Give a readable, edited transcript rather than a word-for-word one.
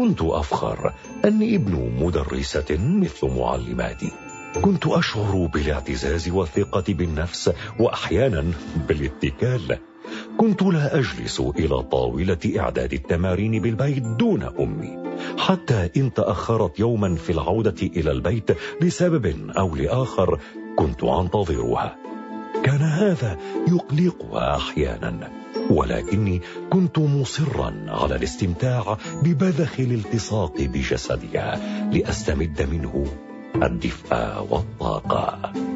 كنت أفخر أني ابن مدرسة مثل معلماتي. كنت أشعر بالاعتزاز والثقة بالنفس، وأحيانا بالاتكال. كنت لا أجلس إلى طاولة إعداد التمارين بالبيت دون أمي، حتى إن تأخرت يوما في العودة إلى البيت لسبب أو لآخر كنت أنتظرها. كان هذا يقلقها أحيانا، ولكني كنت مصرا على الاستمتاع ببذخ الالتصاق بجسدها لأستمد منه الدفء والطاقة.